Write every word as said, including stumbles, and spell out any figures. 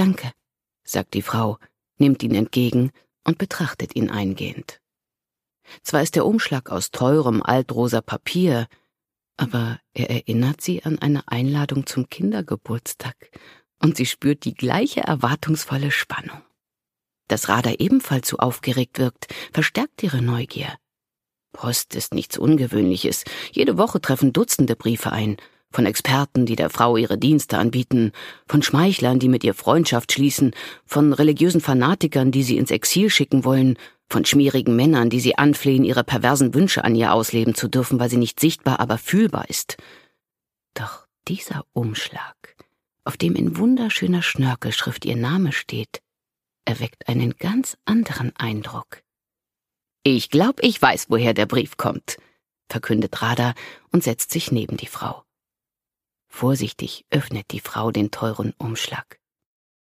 »Danke«, sagt die Frau, nimmt ihn entgegen und betrachtet ihn eingehend. Zwar ist der Umschlag aus teurem altrosa Papier, aber er erinnert sie an eine Einladung zum Kindergeburtstag und sie spürt die gleiche erwartungsvolle Spannung. Dass Radha ebenfalls so aufgeregt wirkt, verstärkt ihre Neugier. Post ist nichts Ungewöhnliches. Jede Woche treffen Dutzende Briefe ein. Von Experten, die der Frau ihre Dienste anbieten, von Schmeichlern, die mit ihr Freundschaft schließen, von religiösen Fanatikern, die sie ins Exil schicken wollen, von schmierigen Männern, die sie anflehen, ihre perversen Wünsche an ihr ausleben zu dürfen, weil sie nicht sichtbar, aber fühlbar ist. Doch dieser Umschlag, auf dem in wunderschöner Schnörkelschrift ihr Name steht, erweckt einen ganz anderen Eindruck. »Ich glaub, ich weiß, woher der Brief kommt«, verkündet Radha und setzt sich neben die Frau. Vorsichtig öffnet die Frau den teuren Umschlag.